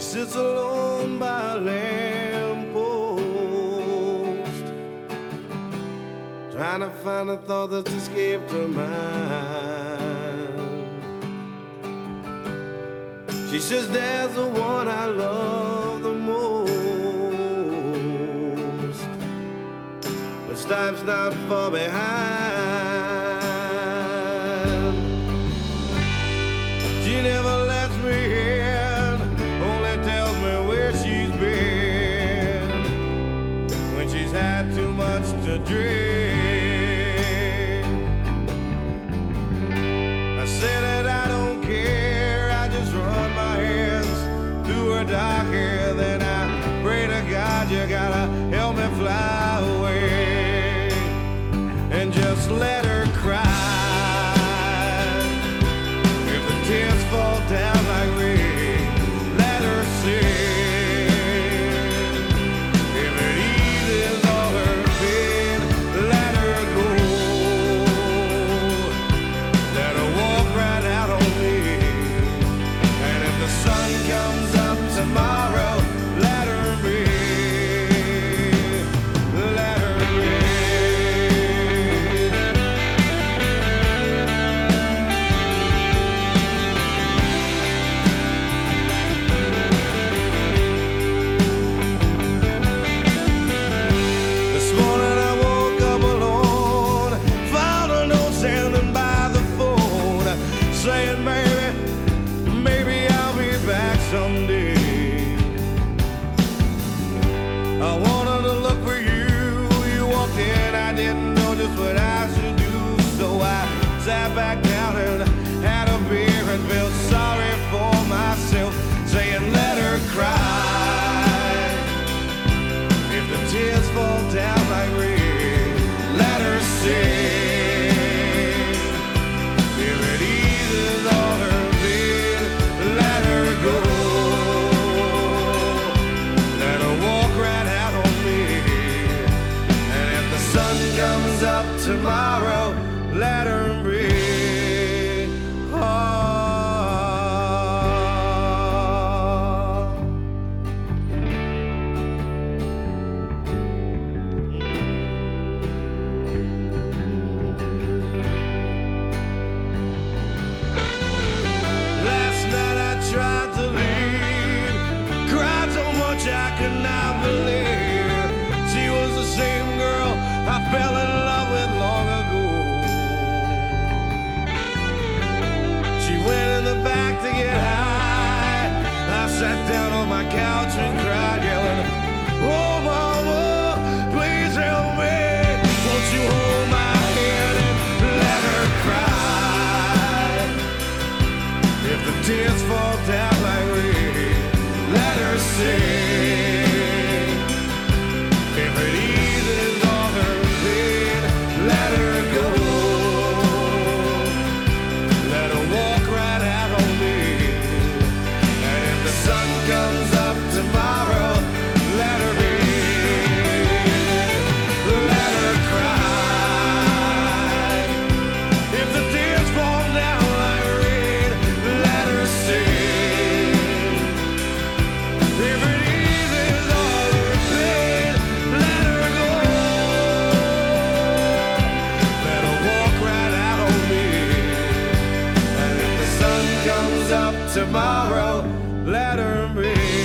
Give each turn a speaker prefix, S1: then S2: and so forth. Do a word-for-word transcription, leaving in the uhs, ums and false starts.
S1: sits alone by a lamppost, trying to find a thought that's escaped her mind. She says, there's the one I love the most, but Stipe's not far behind. She never lets me in, only tells me where she's been when she's had too much to drink. I say that I don't care, I just run my hands through her dark hair. Then I pray to God you gotta help me fly away and just let her cry. If the tears fall down like rain, let her sing. If it eases all her pain, let her go. Let her walk right out on me. And if the sun comes up tomorrow, let her be. Let her be. This morning I woke up alone, found a note standing by the phone, saying, maybe, maybe I'll be back someday. I wanted to look for you, you walked in, I didn't know just what I should do, so I sat back down and had a beer and felt sorry for myself, saying, let her cry. If the tears fall down like rain, let her sing. If it eases all her pain, let her go. Let her walk right out on me. And if the sun comes up tomorrow, let her be. Oh. Last night I tried to leave, cried so much I could not believe she was the same girl I fell in love with long ago. She went in the back to get high. I sat down on my couch and cried, yelling, oh mama, please help me. Won't you hold my hand and let her cry? If the tears fall down like rain, let her sing. If it eases all her pain, let her go. Let her walk right out on me. And if the sun comes up tomorrow, let her be. Let her cry. If the tears fall down like rain, let her sing. If it eases all her pain, let her go. Let her walk right out on me. And if the sun comes up tomorrow, let her be.